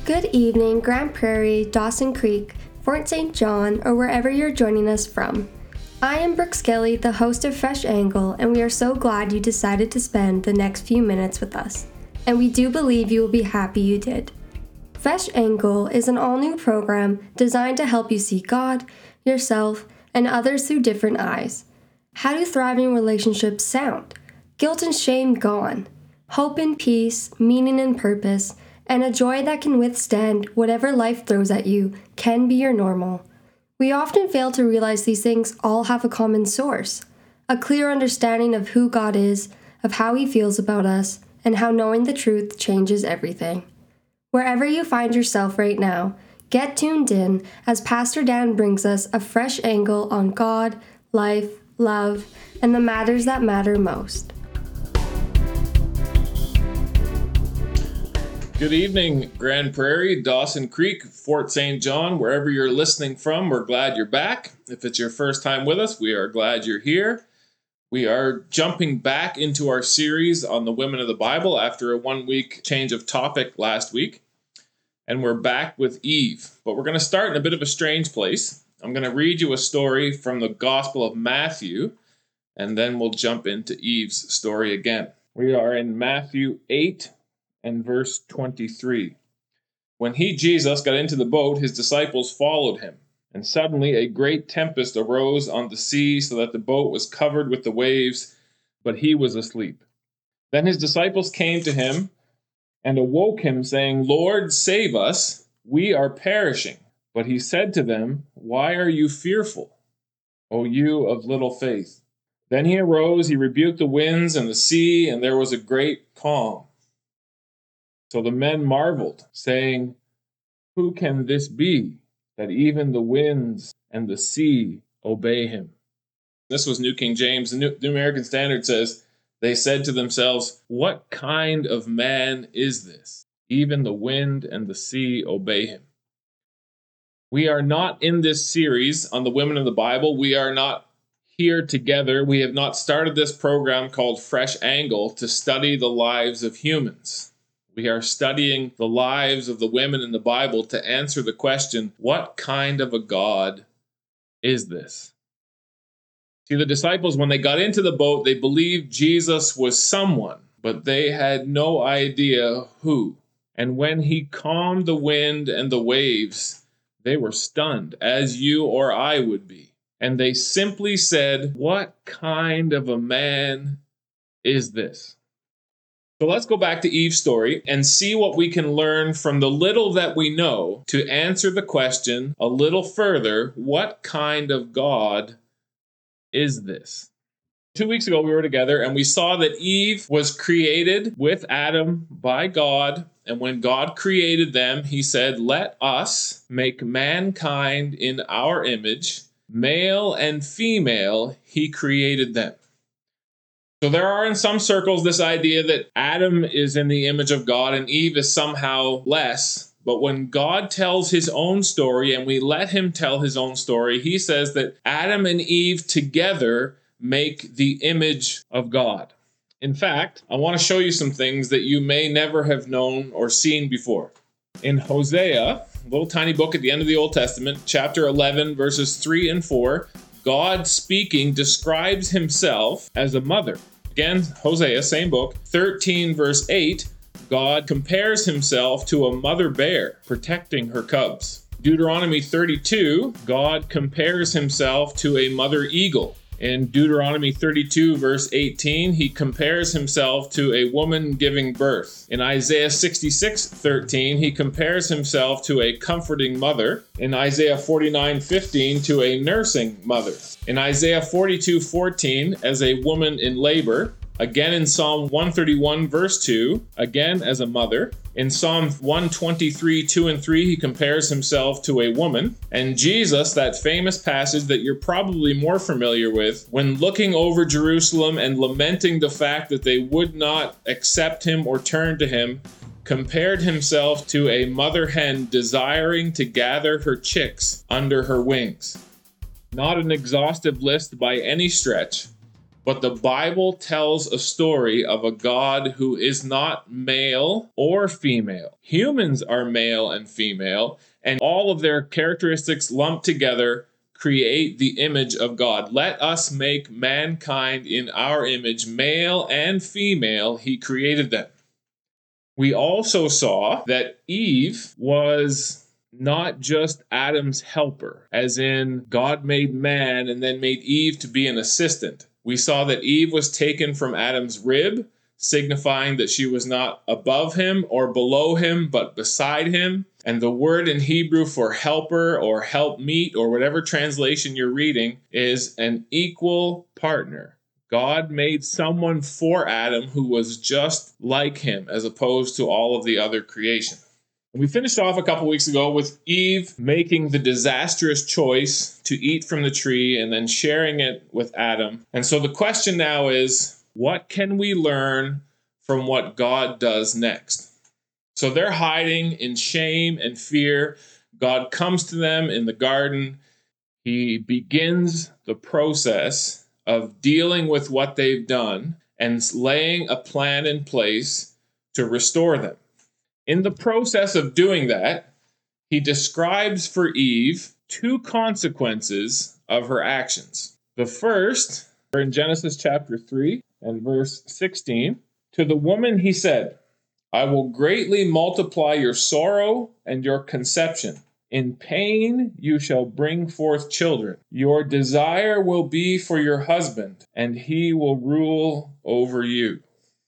Good evening, Grand Prairie, Dawson Creek, Fort St. John, or wherever you're joining us from. I am Brooke Skilly, the host of Fresh Angle, and we are so glad you decided to spend the next few minutes with us. And we do believe you will be happy you did. Fresh Angle is an all-new program designed to help you see God, yourself, and others through different eyes. How do thriving relationships sound? Guilt and shame gone. Hope and peace, meaning and purpose, and a joy that can withstand whatever life throws at you can be your normal. We often fail to realize these things all have a common source, a clear understanding of who God is, of how He feels about us, and how knowing the truth changes everything. Wherever you find yourself right now, get tuned in as Pastor Dan brings us a fresh angle on God, life, love, and the matters that matter most. Good evening, Grand Prairie, Dawson Creek, Fort St. John, wherever you're listening from, we're glad you're back. If it's your first time with us, we are glad you're here. We are jumping back into our series on the women of the Bible after a 1-week change of topic last week. And we're back with Eve. But we're going to start in a bit of a strange place. I'm going to read you a story from the Gospel of Matthew, and then we'll jump into Eve's story again. We are in Matthew 8 and verse 23. When he, Jesus, got into the boat, his disciples followed him. And suddenly a great tempest arose on the sea, so that the boat was covered with the waves, but he was asleep. Then his disciples came to him and awoke him, saying, Lord, save us, we are perishing. But he said to them, Why are you fearful, O you of little faith? Then he arose, he rebuked the winds and the sea, and there was a great calm. So the men marveled, saying, Who can this be, that even the winds and the sea obey him? This was New King James. The New American Standard says, They said to themselves, What kind of man is this? Even the wind and the sea obey him. We are not in this series on the women of the Bible. We are not here together. We have not started this program called Fresh Angle to study the lives of humans. We are studying the lives of the women in the Bible to answer the question, what kind of a God is this? See, the disciples, when they got into the boat, they believed Jesus was someone, but they had no idea who. And when he calmed the wind and the waves, they were stunned, as you or I would be. And they simply said, what kind of a man is this? So let's go back to Eve's story and see what we can learn from the little that we know to answer the question a little further, what kind of God is this? 2 weeks ago we were together and we saw that Eve was created with Adam by God. And when God created them, he said, let us make mankind in our image, male and female, he created them. So there are in some circles this idea that Adam is in the image of God and Eve is somehow less. But when God tells his own story and we let him tell his own story, he says that Adam and Eve together make the image of God. In fact, I want to show you some things that you may never have known or seen before. In Hosea, a little tiny book at the end of the Old Testament, chapter 11, verses 3 and 4, God speaking describes himself as a mother. Again, Hosea, same book, 13 verse 8, God compares himself to a mother bear protecting her cubs. Deuteronomy 32, God compares himself to a mother eagle. In Deuteronomy 32, verse 18, he compares himself to a woman giving birth. In Isaiah 66, 13, he compares himself to a comforting mother. In Isaiah 49, 15, to a nursing mother. In Isaiah 42, 14, as a woman in labor. Again in Psalm 131, verse 2, again as a mother. In Psalm 123, 2 and 3, he compares himself to a woman. And Jesus, that famous passage that you're probably more familiar with, when looking over Jerusalem and lamenting the fact that they would not accept him or turn to him, compared himself to a mother hen desiring to gather her chicks under her wings. Not an exhaustive list by any stretch, But the Bible tells a story of a God who is not male or female. Humans are male and female, and all of their characteristics lumped together create the image of God. Let us make mankind in our image, male and female, he created them. We also saw that Eve was not just Adam's helper, as in God made man and then made Eve to be an assistant. We saw that Eve was taken from Adam's rib, signifying that she was not above him or below him, but beside him. And the word in Hebrew for helper or helpmeet or whatever translation you're reading is an equal partner. God made someone for Adam who was just like him as opposed to all of the other creation. We finished off a couple weeks ago with Eve making the disastrous choice to eat from the tree and then sharing it with Adam. And so the question now is, what can we learn from what God does next? So they're hiding in shame and fear. God comes to them in the garden. He begins the process of dealing with what they've done and laying a plan in place to restore them. In the process of doing that, he describes for Eve two consequences of her actions. The first, in Genesis chapter 3 and verse 16, to the woman he said, I will greatly multiply your sorrow and your conception. In pain you shall bring forth children. Your desire will be for your husband, and he will rule over you.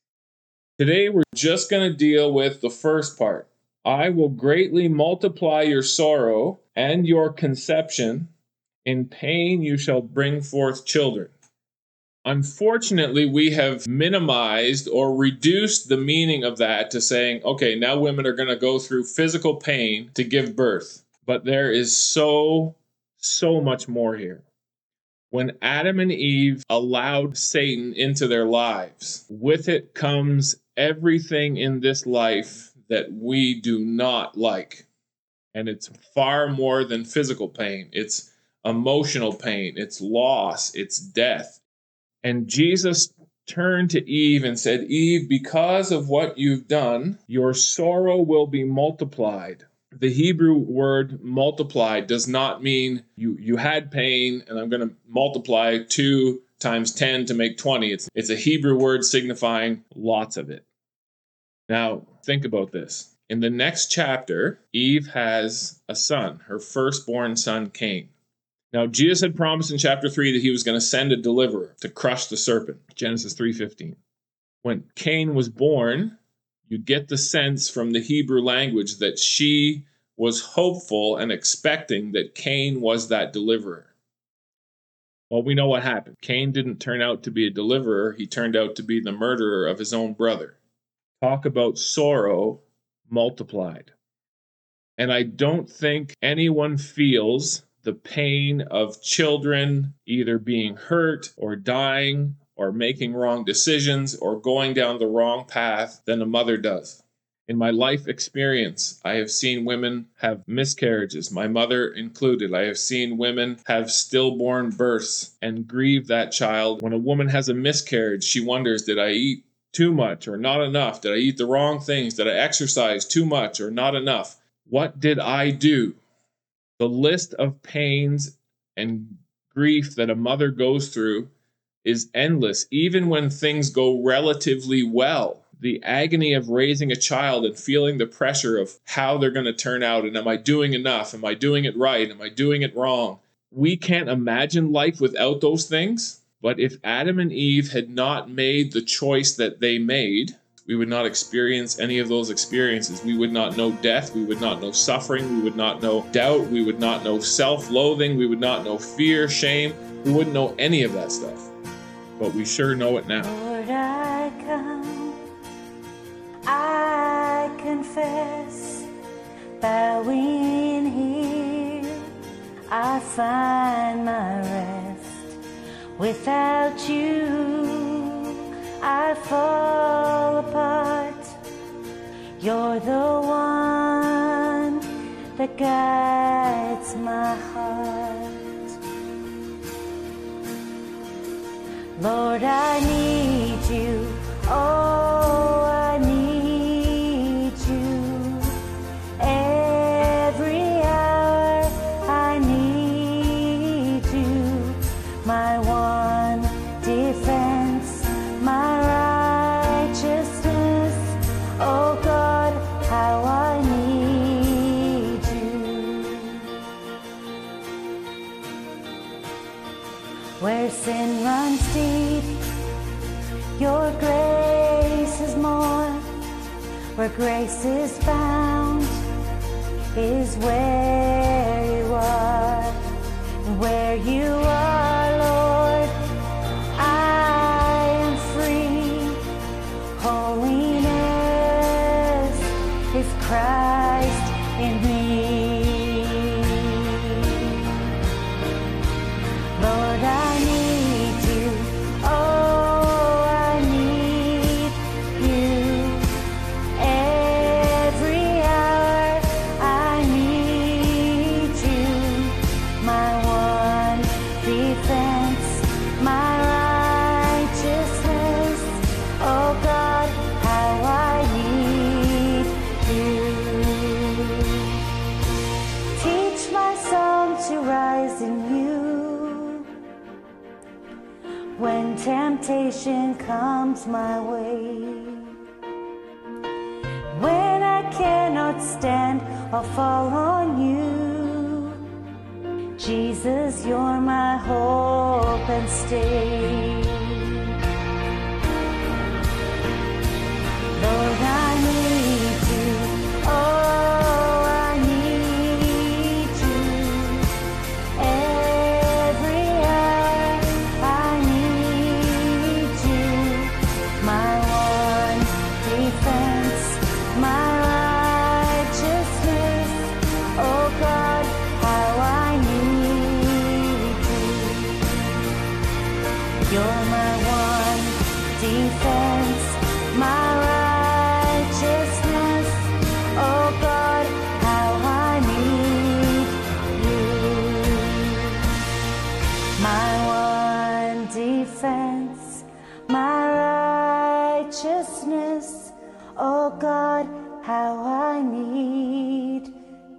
Today we're just going to deal with the first part. I will greatly multiply your sorrow and your conception. In pain you shall bring forth children. Unfortunately, we have minimized or reduced the meaning of that to saying, okay, now women are going to go through physical pain to give birth. But there is so much more here. When Adam and Eve allowed Satan into their lives, with it comes everything in this life that we do not like. And it's far more than physical pain. It's emotional pain. It's loss. It's death. And Jesus turned to Eve and said, Eve, because of what you've done, your sorrow will be multiplied. The Hebrew word multiply does not mean you had pain and I'm going to multiply 2 times 10 to make 20. It's a Hebrew word signifying lots of it. Now, think about this. In the next chapter, Eve has a son, her firstborn son, Cain. Now, Jesus had promised in chapter 3 that he was going to send a deliverer to crush the serpent, Genesis 3:15. When Cain was born, you get the sense from the Hebrew language that she was hopeful and expecting that Cain was that deliverer. Well, we know what happened. Cain didn't turn out to be a deliverer. He turned out to be the murderer of his own brother. Talk about sorrow multiplied. And I don't think anyone feels the pain of children either being hurt or dying or making wrong decisions or going down the wrong path than a mother does. In my life experience, I have seen women have miscarriages, my mother included. I have seen women have stillborn births and grieve that child. When a woman has a miscarriage, she wonders, did I eat too much or not enough? Did I eat the wrong things? Did I exercise too much or not enough? What did I do? The list of pains and grief that a mother goes through is endless, even when things go relatively well. The agony of raising a child and feeling the pressure of how they're going to turn out, and am I doing enough? Am I doing it right? Am I doing it wrong? We can't imagine life without those things, but if Adam and Eve had not made the choice that they made, we would not experience any of those experiences. We would not know death. We would not know suffering. We would not know doubt. We would not know self-loathing. We would not know fear, shame. We wouldn't know any of that stuff. But we sure know it now. Lord, I come, I confess, bowing here, I find my rest. Without you, I fall apart. You're the one that guides my heart. Lord, I need you. Oh, I need you. Every hour I need you. My one defense, my righteousness. Oh God, how I need you. Where sin runs deep, your grace is more. Where grace is found is where you are. Where you are, Lord, I am free. Holiness is Christ in me. Lord, I need you. Oh, I need you. Every hour I need you. My one defense, my righteousness. Oh God, how I need you. Teach my song to rise in you. When temptation comes my way, when I cannot stand, I'll fall on you. Jesus, you're my hope and stay. Lord, I need you. Oh, I need you. Every hour I need you. My one defense, my righteousness. Oh God, how I need you. You're my one defense, my righteousness. Oh God, how I need you. My one defense, my righteousness. Oh God, how I need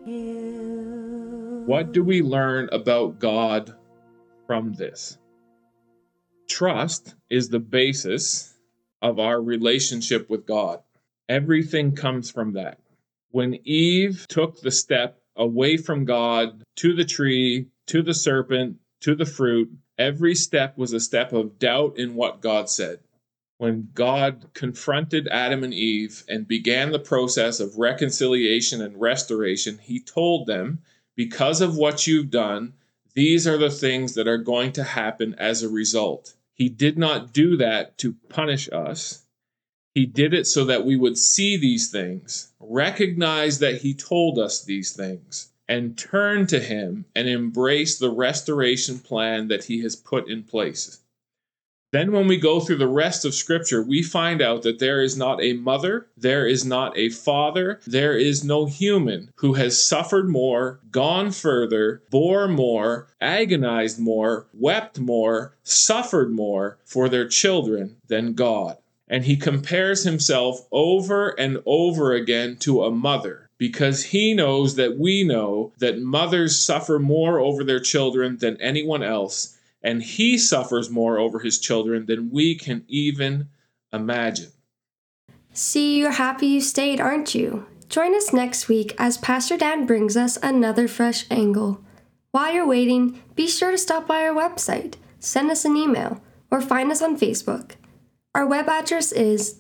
you. What do we learn about God from this? Trust is the basis of our relationship with God. Everything comes from that. When Eve took the step away from God to the tree, to the serpent, to the fruit, every step was a step of doubt in what God said. When God confronted Adam and Eve and began the process of reconciliation and restoration, he told them, because of what you've done, these are the things that are going to happen as a result. He did not do that to punish us. He did it so that we would see these things, recognize that he told us these things, and turn to him and embrace the restoration plan that he has put in place. Then when we go through the rest of Scripture, we find out that there is not a mother, there is not a father, there is no human who has suffered more, gone further, bore more, agonized more, wept more, suffered more for their children than God. And he compares himself over and over again to a mother, because he knows that we know that mothers suffer more over their children than anyone else, and he suffers more over his children than we can even imagine. See, you're happy you stayed, aren't you? Join us next week as Pastor Dan brings us another fresh angle. While you're waiting, be sure to stop by our website, send us an email, or find us on Facebook. Our web address is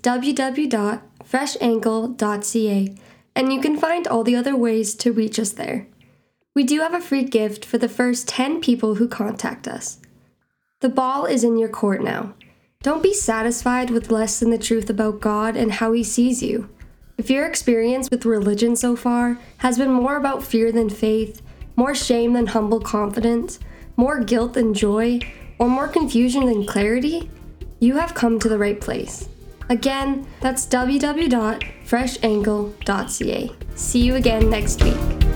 www.freshangle.ca, and you can find all the other ways to reach us there. We do have a free gift for the first 10 people who contact us. The ball is in your court now. Don't be satisfied with less than the truth about God and how he sees you. If your experience with religion so far has been more about fear than faith, more shame than humble confidence, more guilt than joy, or more confusion than clarity, you have come to the right place. Again, that's www.freshangle.ca. See you again next week.